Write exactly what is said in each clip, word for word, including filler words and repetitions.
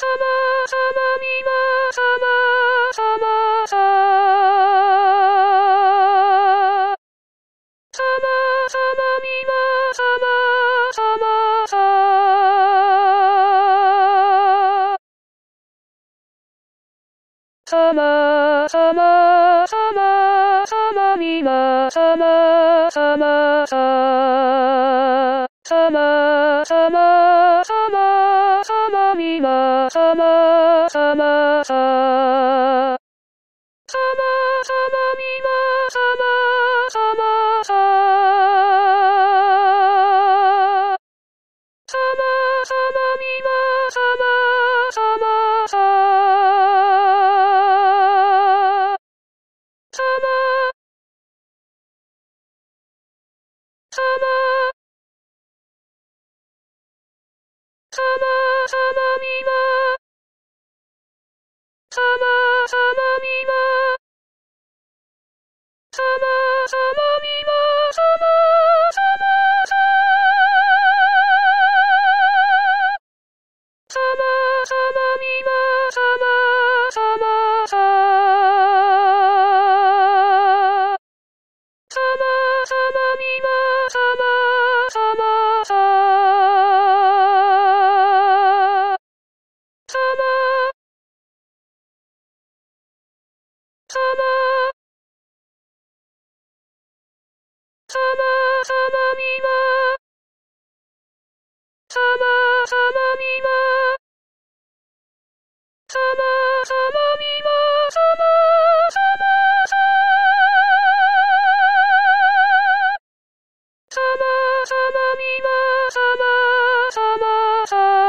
さまみまさまさまささまさまみまさまさまささまさまさまさまみまさまさまささまさまさまさまみまさまさまささまさまみまさまさまささまさまみまさまさまささまさまさまさまみまさまさまみまさまさまみまさまさまささまさまみまさまさまささまさまみまさまさまささまさまさまさまみまさまさまみまさまさまみまさまさまささまさまみまさまさまさ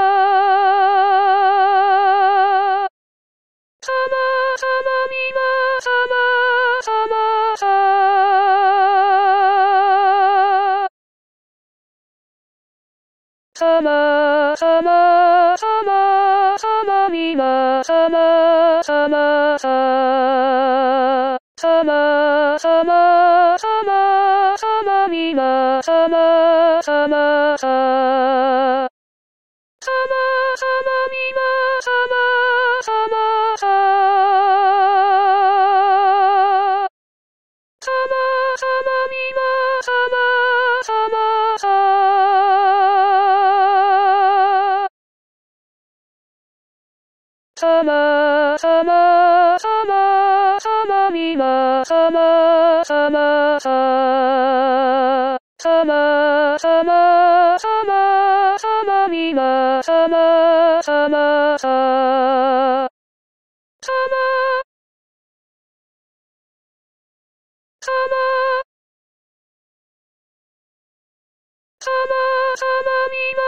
さまさまみまさまさまささまさまさまさまみまさまさまささまさまさまさまみまさまさまささまさまみまさまさまささまさまみまさまさまささまさまさまさまみまさまさまささまさまさまさまみまさまさまささまさまさまさまみま